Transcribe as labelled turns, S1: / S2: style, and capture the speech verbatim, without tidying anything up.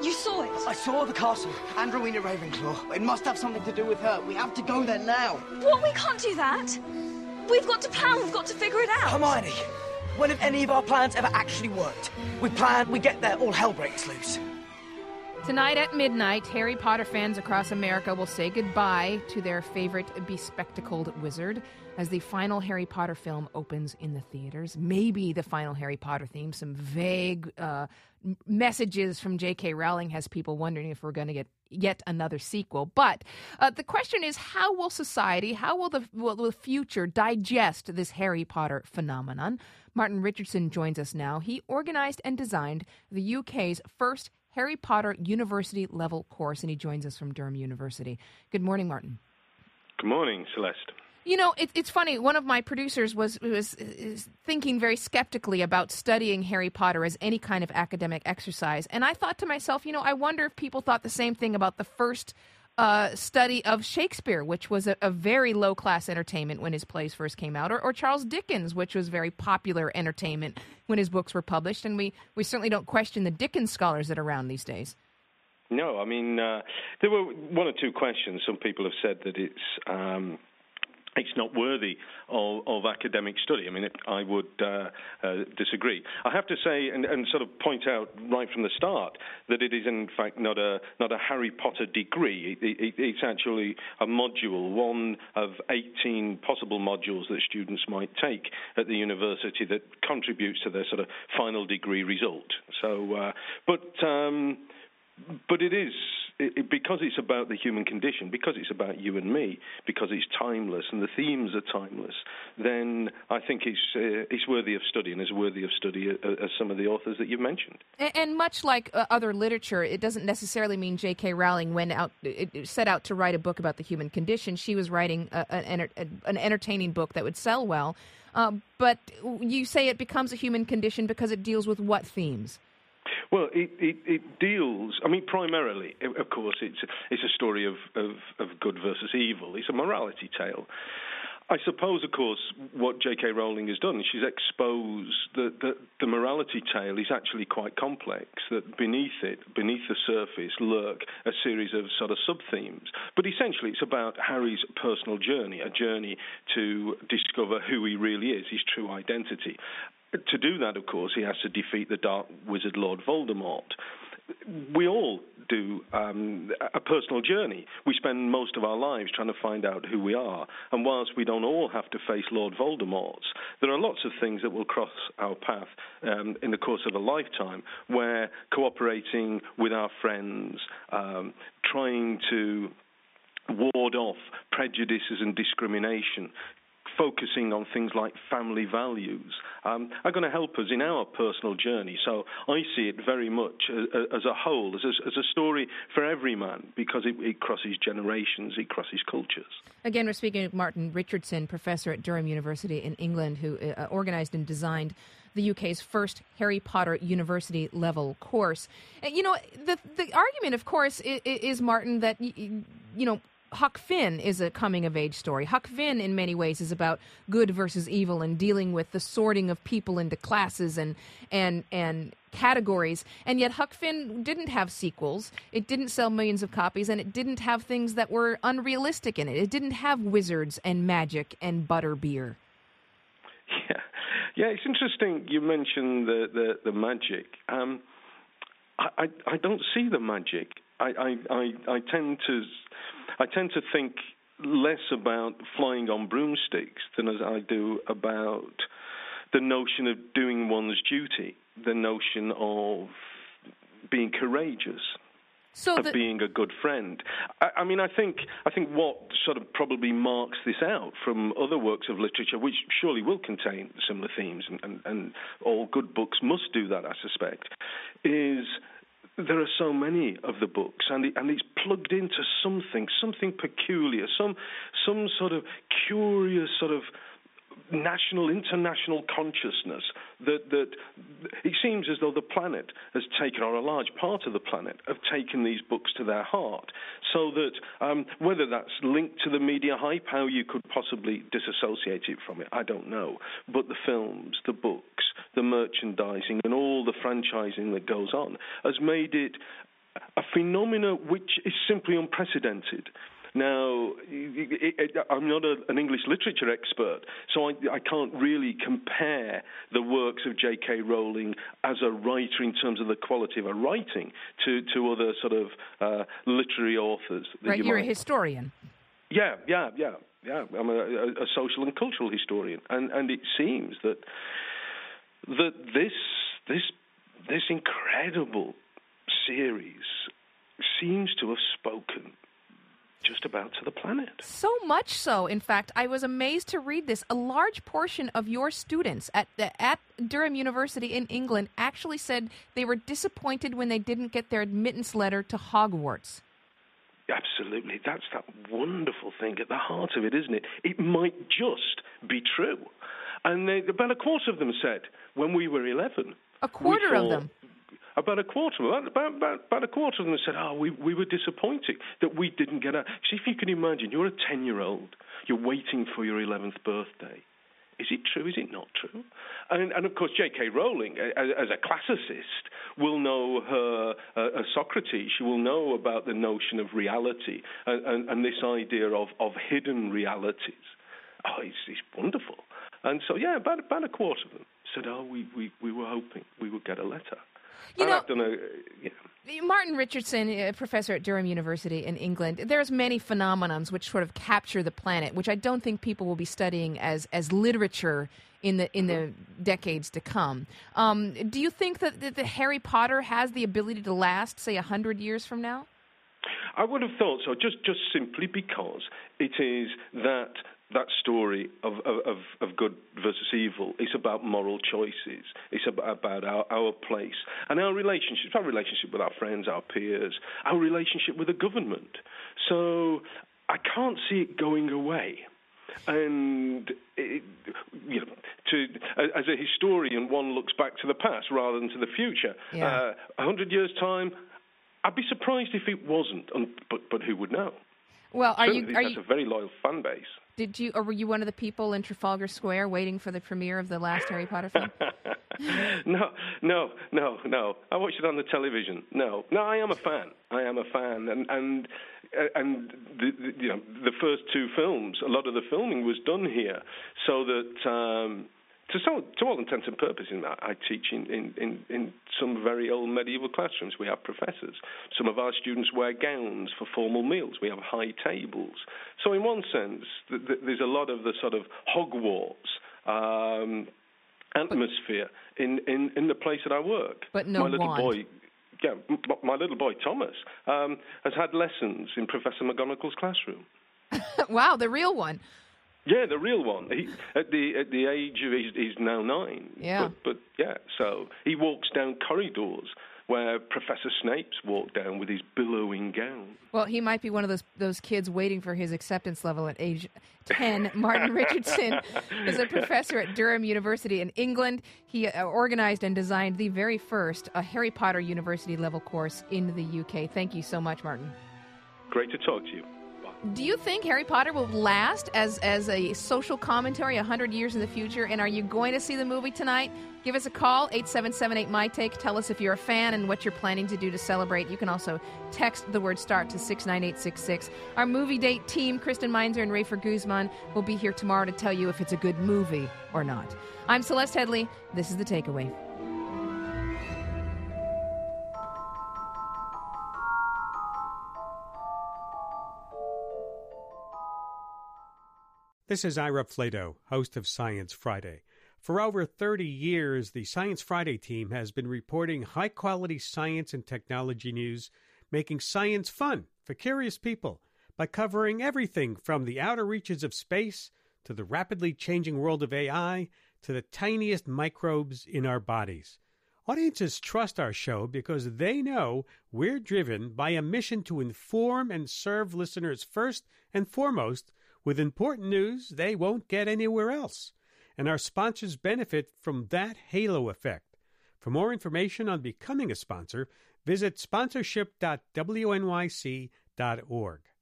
S1: You saw it?
S2: I saw the castle and Rowena Ravenclaw. It must have something to do with her. We have to go there now.
S1: What? We can't do that. We've got to plan. We've got to figure it out.
S2: Hermione, when have any of our plans ever actually worked? We plan, we get there, all hell breaks loose.
S3: Tonight at midnight, Harry Potter fans across America will say goodbye to their favorite bespectacled wizard as the final Harry Potter film opens in the theaters. Maybe the final Harry Potter theme. Some vague uh, messages from J K Rowling has people wondering if we're going to get yet another sequel. But uh, the question is, how will society, how will the, will the future digest this Harry Potter phenomenon? Martin Richardson joins us now. He organized and designed the U K's first Harry Potter university-level course, and he joins us from Durham University. Good morning, Martin.
S4: Good morning, Celeste.
S3: You know, it, it's funny. One of my producers was was is thinking very skeptically about studying Harry Potter as any kind of academic exercise. And I thought to myself, you know, I wonder if people thought the same thing about the first uh, study of Shakespeare, which was a, a very low-class entertainment when his plays first came out, or, or Charles Dickens, which was very popular entertainment when his books were published. And we, we certainly don't question the Dickens scholars that are around these days.
S4: No, I mean, uh, there were one or two questions. Some people have said that it's... Um, It's not worthy of, of academic study. I mean, it, I would uh, uh, disagree. I have to say, and, and sort of point out right from the start, that it is in fact not a not a Harry Potter degree. It, it, it's actually a module, one of eighteen possible modules that students might take at the university that contributes to their sort of final degree result. So, uh, but um, but it is. It, it, because it's about the human condition, because it's about you and me, because it's timeless and the themes are timeless, then I think it's uh, it's worthy of study and is worthy of study uh, as some of the authors that you've mentioned.
S3: And, and much like uh, other literature, it doesn't necessarily mean J K Rowling went out, it set out to write a book about the human condition. She was writing a, an, an entertaining book that would sell well. Uh, but you say it becomes a human condition because it deals with what themes?
S4: Well, it, it, it deals, I mean, primarily, of course, it's, it's a story of, of, of good versus evil. It's a morality tale. I suppose, of course, what J K Rowling has done, she's exposed that the, the morality tale is actually quite complex, that beneath it, beneath the surface, lurk a series of sort of sub-themes. But essentially, it's about Harry's personal journey, a journey to discover who he really is, his true identity. To do that, of course, he has to defeat the Dark Wizard Lord Voldemort. We all do um, a personal journey. We spend most of our lives trying to find out who we are. And whilst we don't all have to face Lord Voldemort, there are lots of things that will cross our path um, in the course of a lifetime where cooperating with our friends, um, trying to ward off prejudices and discrimination, focusing on things like family values, um, are going to help us in our personal journey. So I see it very much as, as a whole, as a, as a story for every man, because it, it crosses generations, it crosses cultures.
S3: Again, we're speaking with Martin Richardson, professor at Durham University in England, who uh, organized and designed the U K's first Harry Potter university-level course. And, you know, the the argument, of course, is, is Martin, that, you know, Huck Finn is a coming-of-age story. Huck Finn, in many ways, is about good versus evil and dealing with the sorting of people into classes and and and categories. And yet Huck Finn didn't have sequels. It didn't sell millions of copies, and it didn't have things that were unrealistic in it. It didn't have wizards and magic and butterbeer.
S4: Yeah, yeah. It's interesting you mentioned the the, the magic. Um, I, I I don't see the magic. I I, I, I tend to. I tend to think less about flying on broomsticks than as I do about the notion of doing one's duty, the notion of being courageous,
S3: so
S4: of
S3: the-
S4: being a good friend. I, I mean, I think I think what sort of probably marks this out from other works of literature, which surely will contain similar themes, and, and, and all good books must do that, I suspect, is there are so many of the books, and, it, and it's plugged into something, something peculiar, some some sort of curious sort of national, international consciousness that, that it seems as though the planet has taken, or a large part of the planet, have taken these books to their heart. So that um, whether that's linked to the media hype, how you could possibly disassociate it from it, I don't know. But the films, the books, the merchandising, and all the franchising that goes on has made it a phenomena which is simply unprecedented. Now, it, it, I'm not a, an English literature expert, so I, I can't really compare the works of J K. Rowling as a writer in terms of the quality of her writing to, to other sort of uh, literary authors.
S3: Right,
S4: you
S3: you're
S4: might...
S3: a historian.
S4: Yeah, yeah, yeah, yeah. I'm a, a, a social and cultural historian, and, and it seems that that this this this incredible series seems to have spoken just about to the planet.
S3: So much so, in fact, I was amazed to read this. A large portion of your students at at Durham University in England actually said they were disappointed when they didn't get their admittance letter to Hogwarts.
S4: Absolutely. That's that wonderful thing at the heart of it, isn't it? It might just be true. And they, about a quarter of them said, when we were eleven...
S3: A quarter
S4: thought,
S3: of them?
S4: About a quarter, about, about, about a quarter of them said, oh, we, we were disappointed that we didn't get out. See, if you can imagine, you're a ten-year-old, you're waiting for your eleventh birthday. Is it true? Is it not true? And, and of course, J K. Rowling, as, as a classicist, will know her uh, Socrates. She will know about the notion of reality and, and, and this idea of, of hidden realities. Oh, it's, it's wonderful. And so, yeah, about, about a quarter of them said, oh, we, we, we were hoping we would get a letter.
S3: You
S4: and
S3: know,
S4: I've done a, yeah.
S3: Martin Richardson, a professor at Durham University in England, there's many phenomenons which sort of capture the planet, which I don't think people will be studying as, as literature in the in the decades to come. Um, do you think that, that the Harry Potter has the ability to last, say, one hundred years from now?
S4: I would have thought so, just, just simply because it is that... that story of, of, of good versus evil is about moral choices. It's about, about our, our place and our relationships, our relationship with our friends, our peers, our relationship with the government. So I can't see it going away. And, it, you know, to, as a historian, one looks back to the past rather than to the future.
S3: Yeah.
S4: Uh, a hundred years' time, I'd be surprised if it wasn't, but, but who would know?
S3: Well, are
S4: Certainly,
S3: you? Are
S4: that's
S3: you,
S4: a very loyal fan base.
S3: Did you, or were you one of the people in Trafalgar Square waiting for the premiere of the last Harry Potter film?
S4: no, no, no, no. I watched it on the television. No, no. I am a fan. I am a fan, and and and the, the, you know the first two films. A lot of the filming was done here, so that. Um, To, some, to all intents and purposes, I teach in, in, in, in some very old medieval classrooms. We have professors. Some of our students wear gowns for formal meals. We have high tables. So in one sense, th- th- there's a lot of the sort of Hogwarts um, atmosphere in, in, in the place that I work.
S3: But no
S4: my little
S3: wand.
S4: boy, yeah, m- my little boy Thomas um, has had lessons in Professor McGonagall's classroom.
S3: Wow, the real one.
S4: Yeah, the real one. He, at the at the age of he's, he's now nine.
S3: Yeah.
S4: But, but yeah, so he walks down corridors where Professor Snape's walked down with his billowing gown.
S3: Well, he might be one of those those kids waiting for his acceptance level at age ten. Martin Richardson is a professor at Durham University in England. He uh, organized and designed the very first uh, Harry Potter University level course in the U K. Thank you so much, Martin.
S4: Great to talk to you.
S3: Do you think Harry Potter will last as as a social commentary one hundred years in the future? And are you going to see the movie tonight? Give us a call, eight seven seven eight, M Y Take. Tell us if you're a fan and what you're planning to do to celebrate. You can also text the word START to six nine eight six six. Our movie date team, Kristen Meinzer and Rafer Guzman, will be here tomorrow to tell you if it's a good movie or not. I'm Celeste Headley. This is The Takeaway.
S5: This is Ira Flato, host of Science Friday. For over thirty years, the Science Friday team has been reporting high-quality science and technology news, making science fun for curious people by covering everything from the outer reaches of space to the rapidly changing world of A I to the tiniest microbes in our bodies. Audiences trust our show because they know we're driven by a mission to inform and serve listeners first and foremost with important news they won't get anywhere else. And our sponsors benefit from that halo effect. For more information on becoming a sponsor, visit sponsorship dot w n y c dot org.